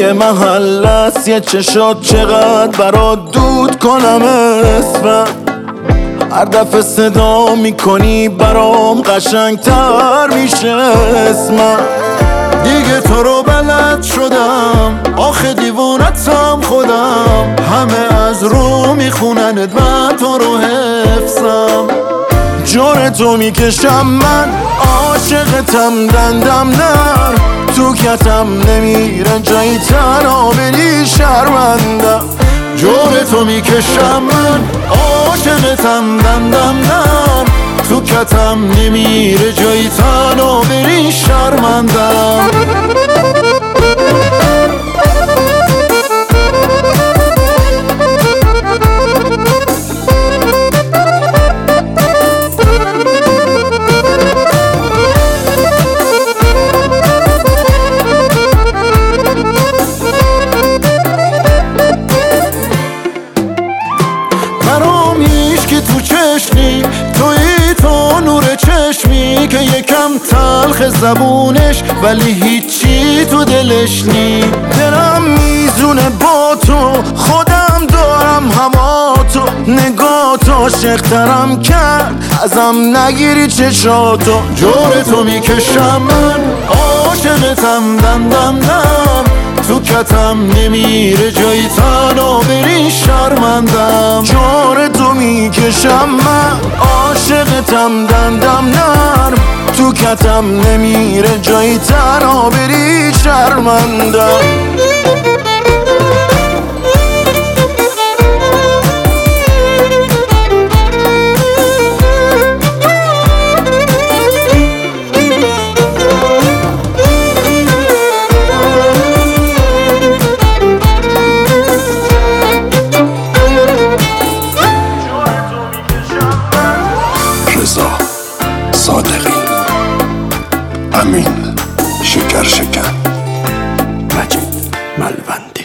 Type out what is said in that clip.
یه محل است، یه چشات چقدر برات دود کنم اسمم. هر دفعه صدا میکنی برام قشنگتر میشه اسمم. دیگه تو رو بلد شدم، آخه دیوونتم خودم. همه از رو میخونند من تو رو حفظم. جور تو میکشم من، عاشقتم دندم نر. تو کتم نمیره جایی تنها بری شرمندم. جور تو میکشم من، عاشقتم دندم نر. تو کتم نمیره جایی تنها بری شرمندم. برام هیچکی تو چشمی، تویی تو نور چشمی که یکم تلخ زبونش ولی هیچی تو دلش نی. دلم میزونه با تو، خودم دارم هوا تو. نگاه تو عاشق‌ترم کرد، ازم نگیری چشاتو. جور تو میکشم من، عاشقتم دندم نم. تو کتم نمیره جایی تنها بری شرمندم. جور تو میکشم من، عاشقتم دندم نرم. تو کتم نمیره جایی تنها بری شرمندم. رضا صادقی، امین شکر شکن، مجید ملوند.